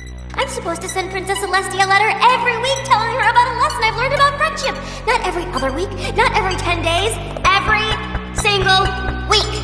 I'm supposed to send Princess Celestia a letter every week telling her about a lesson I've learned about friendship. Not every other week, not every 10 days, every single week.